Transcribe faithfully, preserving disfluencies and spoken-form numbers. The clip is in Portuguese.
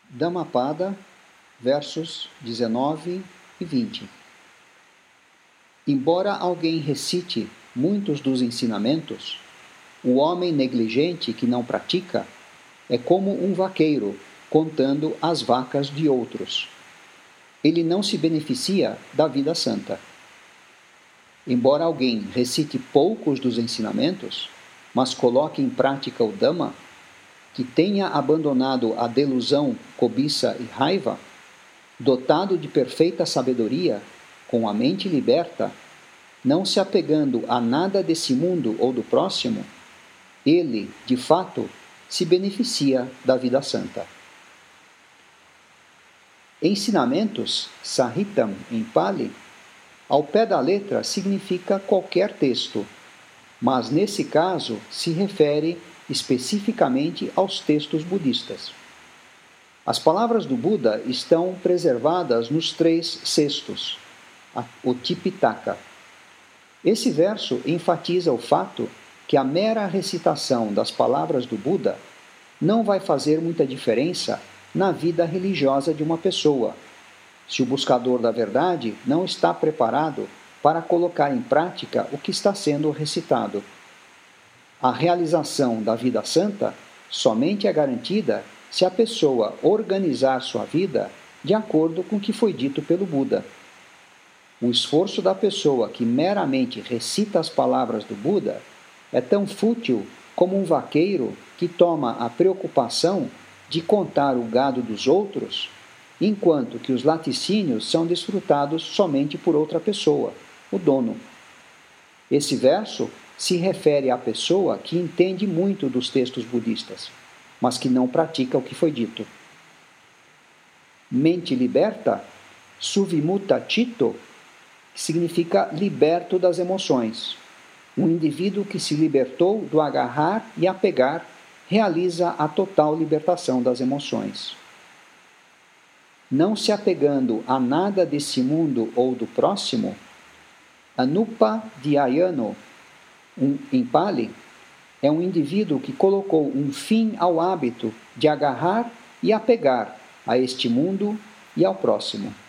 Dhammapada, versos dezenove e vinte. Embora alguém recite muitos dos ensinamentos, o homem negligente que não pratica é como um vaqueiro contando as vacas de outros. Ele não se beneficia da vida santa. Embora alguém recite poucos dos ensinamentos, mas coloque em prática o Dhamma, que tenha abandonado a delusão, cobiça e raiva, dotado de perfeita sabedoria, com a mente liberta, não se apegando a nada desse mundo ou do próximo, ele, de fato, se beneficia da vida santa. Ensinamentos, Sahitam, em Pali, ao pé da letra significa qualquer texto, mas nesse caso se refere especificamente aos textos budistas. As palavras do Buda estão preservadas nos três cestos, o Tipitaka. Esse verso enfatiza o fato que a mera recitação das palavras do Buda não vai fazer muita diferença na vida religiosa de uma pessoa, se o buscador da verdade não está preparado para colocar em prática o que está sendo recitado. A realização da vida santa somente é garantida se a pessoa organizar sua vida de acordo com o que foi dito pelo Buda. O esforço da pessoa que meramente recita as palavras do Buda é tão fútil como um vaqueiro que toma a preocupação de contar o gado dos outros, enquanto que os laticínios são desfrutados somente por outra pessoa, o dono. Esse verso se refere à pessoa que entende muito dos textos budistas, mas que não pratica o que foi dito. Mente liberta, Suvimuta Chitta, significa liberto das emoções. Um indivíduo que se libertou do agarrar e apegar realiza a total libertação das emoções. Não se apegando a nada desse mundo ou do próximo, Anupa Dhyayano, um, em Pali, é um indivíduo que colocou um fim ao hábito de agarrar e apegar a este mundo e ao próximo.